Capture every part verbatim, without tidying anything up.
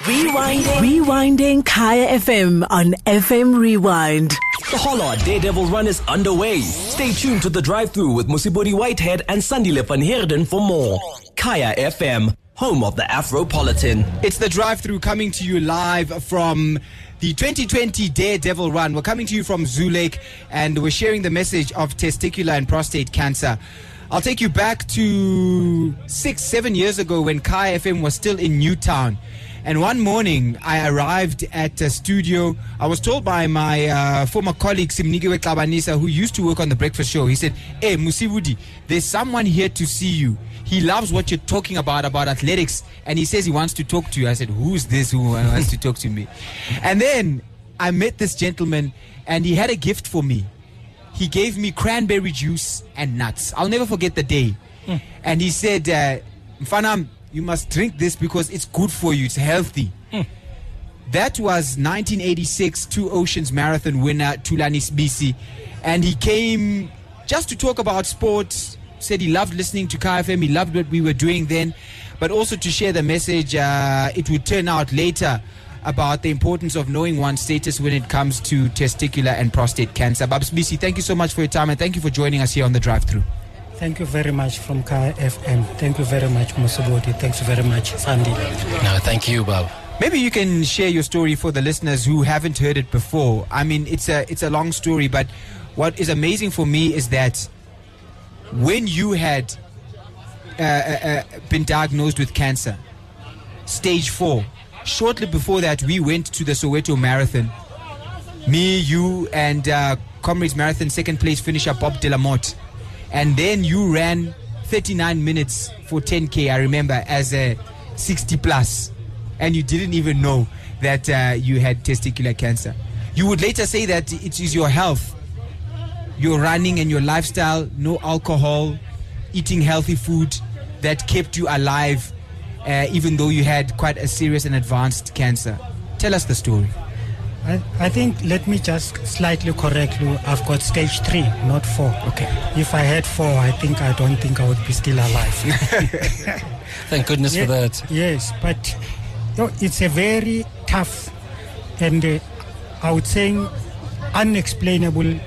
Rewinding. Rewinding Kaya F M on F M Rewind. The Hollard Daredevil Run is underway. Stay tuned to the drive-thru with Musibodi Whitehead and Sandile van Heerden for more. Kaya F M, home of the Afropolitan. It's the drive-thru coming to you live from the twenty twenty Daredevil Run. We're coming to you from Zoo Lake, and we're sharing the message of testicular and prostate cancer. I'll take you back to six, seven years ago when Kaya F M was still in Newtown. And one morning, I arrived at a studio. I was told by my uh, former colleague, Simnikiwe Klabanisa, who used to work on The Breakfast Show. He said, "Hey, Musibudi, there's someone here to see you. He loves what you're talking about, about athletics, and he says he wants to talk to you." I said, "Who's this who wants to talk to me?" And then I met this gentleman, and he had a gift for me. He gave me cranberry juice and nuts. I'll never forget the day. Mm. And he said, uh, "Mfanam, you must drink this because it's good for you. It's healthy." Mm. That was nineteen eighty-six Two Oceans Marathon winner Thulani Sibisi. And he came just to talk about sports. Said he loved listening to Kaya F M. He loved what we were doing then. But also to share the message, uh, it would turn out later, about the importance of knowing one's status when it comes to testicular and prostate cancer. Babs Sibisi, thank you so much for your time, and thank you for joining us here on the drive-thru. Thank you very much from Kaya F M. Thank you very much, Musibodi. Thanks very much, Sandy. No, thank you, Bob. Maybe you can share your story for the listeners who haven't heard it before. I mean, it's a it's a long story, but what is amazing for me is that when you had uh, uh, been diagnosed with cancer, stage four, shortly before that, we went to the Soweto Marathon. Me, you, and uh, Comrades Marathon second place finisher Bob Delamotte. And then you ran thirty-nine minutes for ten K, I remember, as a sixty plus. And you didn't even know that uh, you had testicular cancer. You would later say that it is your health, your running and your lifestyle, no alcohol, eating healthy food that kept you alive, uh, even though you had quite a serious and advanced cancer. Tell us the story. I, I think, let me just slightly correct you. I've got stage three, not four. Okay. If I had four, I think I don't think I would be still alive. Thank goodness yeah, for that. Yes, but you know, it's a very tough and uh, I would say unexplainable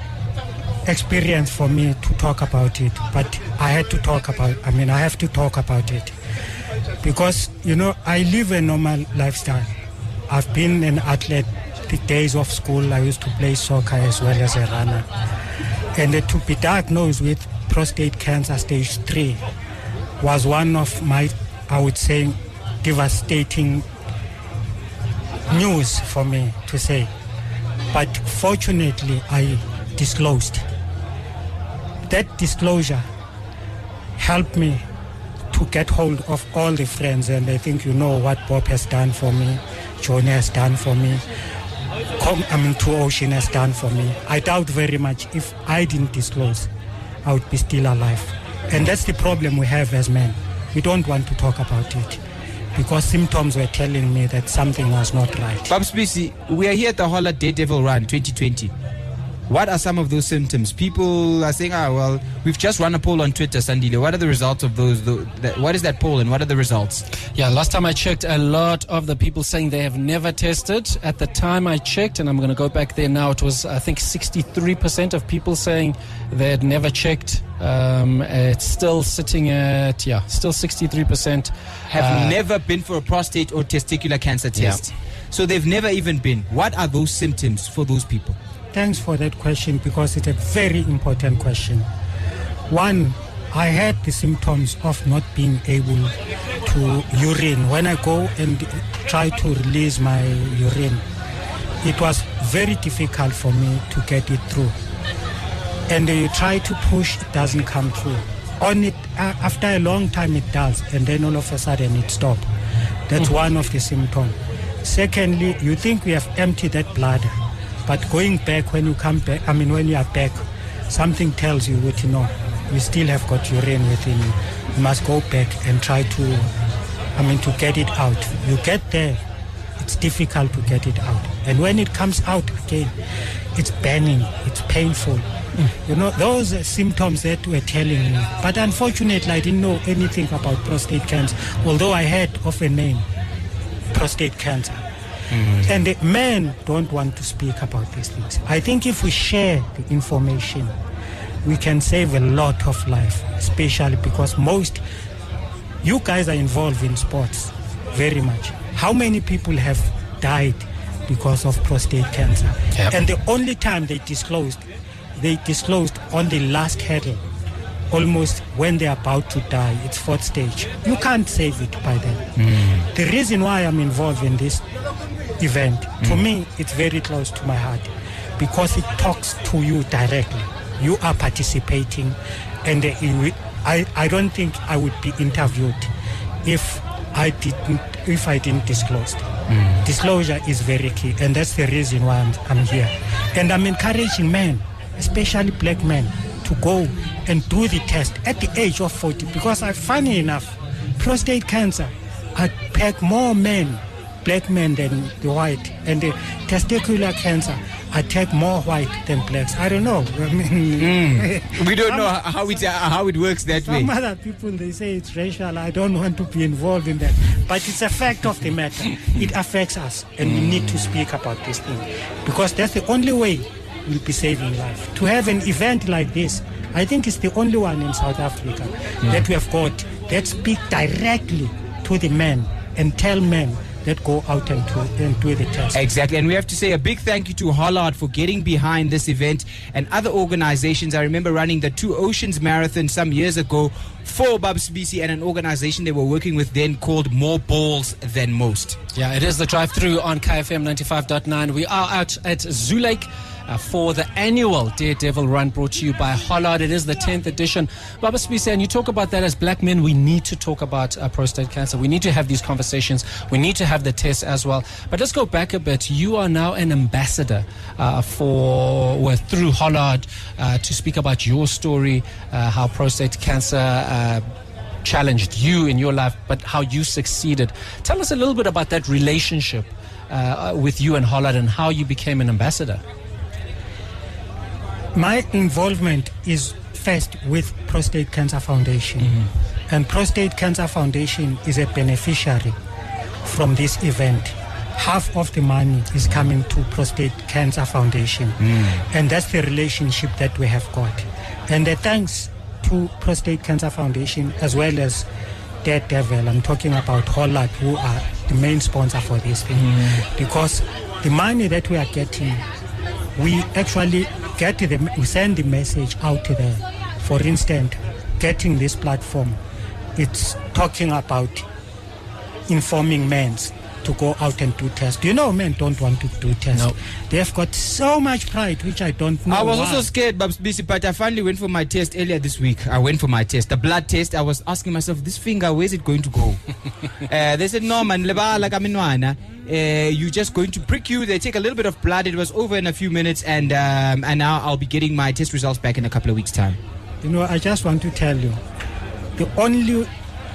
experience for me to talk about it. But I had to talk about. I mean, I have to talk about it because you know I live a normal lifestyle. I've been an athlete. The days of school, I used to play soccer as well as a runner. And uh, to be diagnosed with prostate cancer stage three was one of my, I would say, devastating news for me to say. But fortunately, I disclosed. That disclosure helped me to get hold of all the friends, and I think you know what Bob has done for me, Johnny has done for me, Com- I mean, Two Ocean has done for me. I doubt very much if I didn't disclose, I would be still alive. And that's the problem we have as men. We don't want to talk about it because symptoms were telling me that something was not right. Babs Sibisi, we are here at the Hollard Daredevil Run twenty twenty. What are some of those symptoms? People are saying, ah, well, we've just run a poll on Twitter, Sandile. What are the results of those? The, the, what is that poll and what are the results? Yeah, last time I checked, a lot of the people saying they have never tested. At the time I checked, and I'm going to go back there now, it was, I think, sixty-three percent of people saying they had never checked. Um, it's still sitting at, yeah, still sixty-three percent. Have uh, never been for a prostate or testicular cancer test. Yeah. So they've never even been. What are those symptoms for those people? Thanks for that question because it's a very important question. One, I had the symptoms of not being able to urine. When I go and try to release my urine, it was very difficult for me to get it through. And you try to push, it doesn't come through. On it, uh, after a long time it does, and then all of a sudden it stops. That's mm-hmm. one of the symptoms. Secondly, you think we have emptied that bladder. But going back, when you come back, I mean, when you are back, something tells you that, you know, you still have got urine within you. You must go back and try to, I mean, to get it out. You get there, it's difficult to get it out. And when it comes out again, it's burning, it's painful. Mm. You know, those are symptoms that were telling me. But unfortunately, I didn't know anything about prostate cancer, although I heard of a name. prostate cancer. Mm. And the men don't want to speak about these things. I think if we share the information, we can save a lot of life, especially because most, you guys are involved in sports very much. How many people have died because of prostate cancer? Yep. And the only time they disclosed, they disclosed on the last hurdle, almost when they're about to die. It's fourth stage. You can't save it by then. Mm. The reason why I'm involved in this event, mm. to me, it's very close to my heart because it talks to you directly. You are participating, and uh, I, I don't think I would be interviewed if I didn't if I didn't disclose. Mm. Disclosure is very key, and that's the reason why I'm, I'm here. And I'm encouraging men, especially black men, to go and do the test at the age of forty, because uh, funny enough, prostate cancer attack more men, black men, than the white, and the testicular cancer attack more white than blacks. I don't know. I mean, mm. we don't some, know how it uh, how it works that some way. Some other people, they say it's racial. I don't want to be involved in that, but it's a fact of the matter. It affects us, and mm. we need to speak about this thing, because that's the only way we'll be saving life. To have an event like this, I think it's the only one in South Africa mm. that we have got that speak directly to the men and tell men that go out and do, and do the test. Exactly, and we have to say a big thank you to Hollard for getting behind this event and other organizations. I remember running the Two Oceans Marathon some years ago for Babs B C and an organization they were working with then called More Balls Than Most. Yeah, it is the drive-through on K F M ninety-five point nine. We are out at Zoo Lake Uh, for the annual Daredevil Run brought to you by Hollard. It is the tenth edition. Baba Spisa, and you talk about that as black men, we need to talk about uh, prostate cancer. We need to have these conversations. We need to have the tests as well. But let's go back a bit. You are now an ambassador uh, for, well, through Hollard uh, to speak about your story, uh, how prostate cancer uh, challenged you in your life, but how you succeeded. Tell us a little bit about that relationship uh, with you and Hollard and how you became an ambassador. My involvement is first with Prostate Cancer Foundation. Mm-hmm. And Prostate Cancer Foundation is a beneficiary from this event. Half of the money is coming to Prostate Cancer Foundation. Mm. And that's the relationship that we have got. And uh, thanks to Prostate Cancer Foundation as well as Daredevil, I'm talking about Hollard, who are the main sponsor for this thing. Mm. Because the money that we are getting, we actually get the, we send the message out there. For instance, getting this platform, it's talking about informing men to go out and do tests. You know, men don't want to do tests. No. They've got so much pride, which I don't know. I was why. also scared, Babs B C, but I finally went for my test earlier this week. I went for my test, the blood test. I was asking myself, this finger, where's it going to go? uh, they said, no, man, uh, you're just going to prick you. They take a little bit of blood. It was over in a few minutes, and um, and now I'll be getting my test results back in a couple of weeks' time. You know, I just want to tell you, the only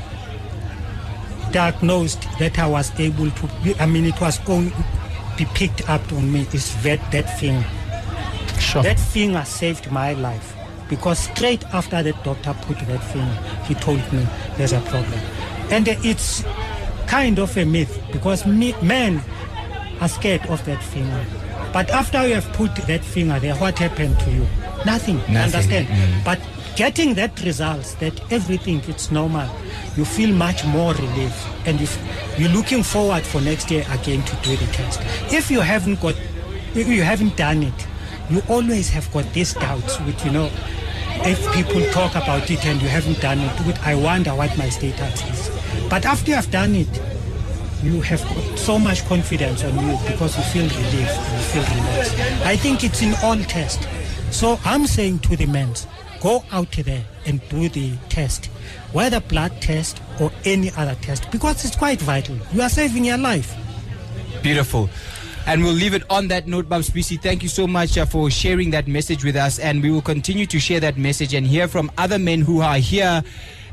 diagnosed that I was able to, I mean, it was going to be picked up on me is that, that finger. Sure. That finger saved my life, because straight after the doctor put that finger, he told me there's a problem. And it's kind of a myth, because me, men are scared of that finger. But after you have put that finger there, what happened to you? Nothing. Nothing. Understand? Mm. But getting that results, that everything is normal, you feel much more relief. And if you're looking forward for next year again to do the test. If you haven't got, if you haven't done it, you always have got these doubts with, you know, if people talk about it and you haven't done it, with, I wonder what my status is. But after you have done it, you have got so much confidence on you, because you feel relieved, you feel relaxed. I think it's in all tests. So I'm saying to the men, go out there and do the test, whether blood test or any other test, because it's quite vital. You are saving your life. Beautiful. And we'll leave it on that note, Babs B C. Thank you so much uh, for sharing that message with us, and we will continue to share that message and hear from other men who are here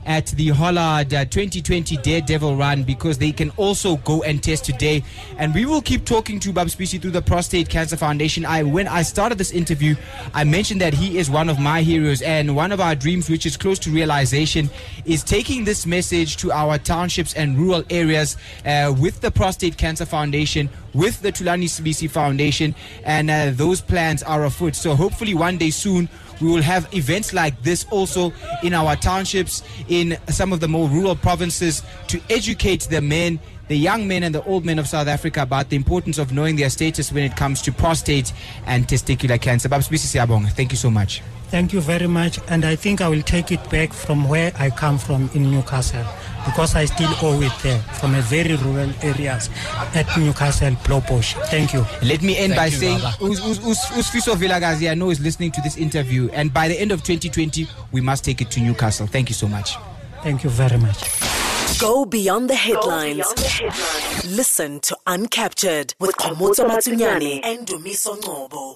at the Hollard uh, twenty twenty Daredevil Run, because they can also go and test today. And we will keep talking to Bab Spisi through the Prostate Cancer Foundation. I, when I started this interview, I mentioned that he is one of my heroes, and one of our dreams, which is close to realization, is taking this message to our townships and rural areas uh, with the Prostate Cancer Foundation, with the Thulani Sibisi Foundation, and uh, those plans are afoot. So hopefully one day soon we will have events like this also in our townships, in some of the more rural provinces, to educate the men, the young men and the old men of South Africa about the importance of knowing their status when it comes to prostate and testicular cancer. Bab Spisi Siyabonga, thank you so much. Thank you very much, and I think I will take it back from where I come from in Newcastle, because I still owe it there, from a very rural areas at Newcastle, Ploposh. Thank you. Let me end Thank by you, saying, Baba. Us- Us- Us- Usfiso Vilagazi, I know, is listening to this interview, and by the end of twenty twenty, we must take it to Newcastle. Thank you so much. Thank you very much. Go beyond the headlines. Listen to Uncaptured with Komoto Matunyane and Dumiso Ngobo.